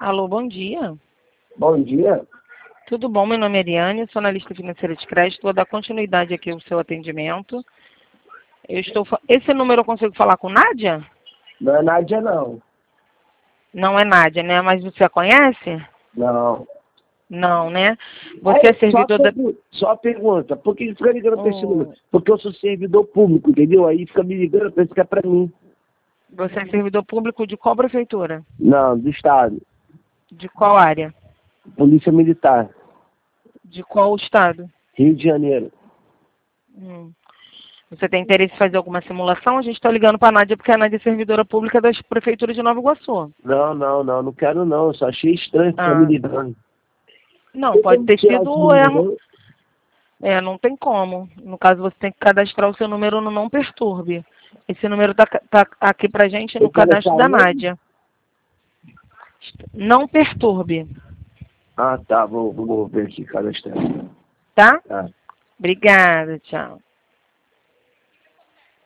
Alô, bom dia. Bom dia. Tudo bom? Meu nome é Ariane, sou analista financeira de crédito. Vou dar continuidade aqui ao seu atendimento. Esse número eu consigo falar com Nádia? Não é Nádia, não. Não é Nádia, né? Mas você a conhece? Não. Não, né? Você é servidor da... Só pergunta, por que fica ligando para esse Oh. número? Porque eu sou servidor público, entendeu? Aí fica me ligando, pensa que é para mim. Você é servidor público de qual prefeitura? Não, do Estado. De qual área? Polícia Militar. De qual estado? Rio de Janeiro. Você tem interesse em fazer alguma simulação? A gente está ligando para a Nádia porque a Nádia é servidora pública da Prefeitura de Nova Iguaçu. Não quero não. Eu só achei estranho ficar me ligando. Não, pode ter sido erro. Não tem como. No caso, você tem que cadastrar o seu número no Não Perturbe. Esse número tá aqui pra gente no cadastro da Nádia. Não Perturbe. Ah, tá. Vou ver aqui, cadastrar. Tá? Tá. Obrigada, tchau.